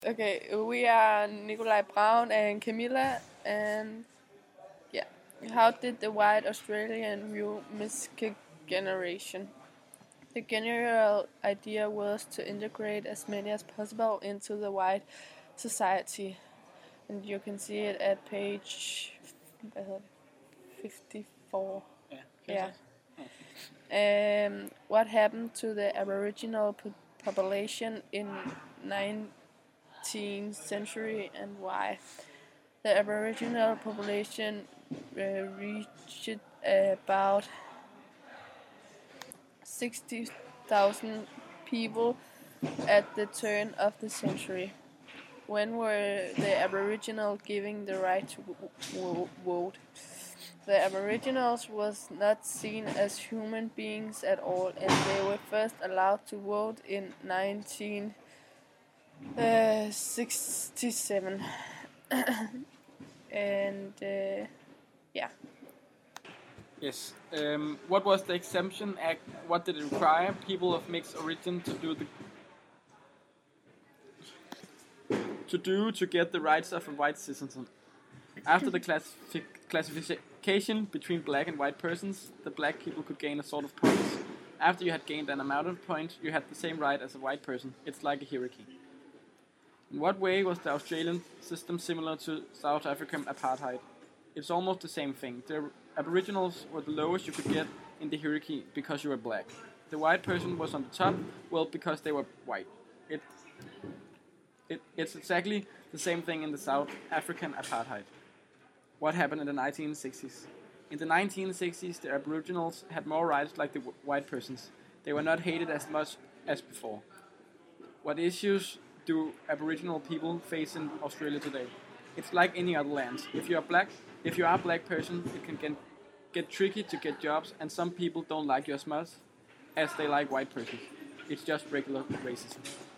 Okay, we are Nikolai Braun and Camilla, and yeah. How did the white Australian view miscegenation? The general idea was to integrate as many as possible into the white society, and you can see it at page 54. Yeah. What happened to the Aboriginal population in 19th century and why? The Aboriginal population reached about 60,000 people at the turn of the century. When were the Aboriginal given the right to vote? The Aboriginals was not seen as human beings at all, and they were first allowed to vote in 1967. And yeah. Yes. What was the Exemption Act? What did it require people of mixed origin to get the rights of a white citizen? After the classification between black and white persons, the black people could gain a sort of points. After you had gained an amount of points, you had the same right as a white person. It's like a hierarchy. In what way was the Australian system similar to South African apartheid? It's almost the same thing. The Aboriginals were the lowest you could get in the hierarchy because you were black. The white person was on the top, well, because they were white. It's exactly the same thing in the South African apartheid. What happened in the 1960s? In the 1960s, the Aboriginals had more rights like the white persons. They were not hated as much as before. What issues do Aboriginal people face in Australia today? It's like any other land. If you are a black person, it can get tricky to get jobs, and some people don't like you as much as they like white persons. It's just regular racism.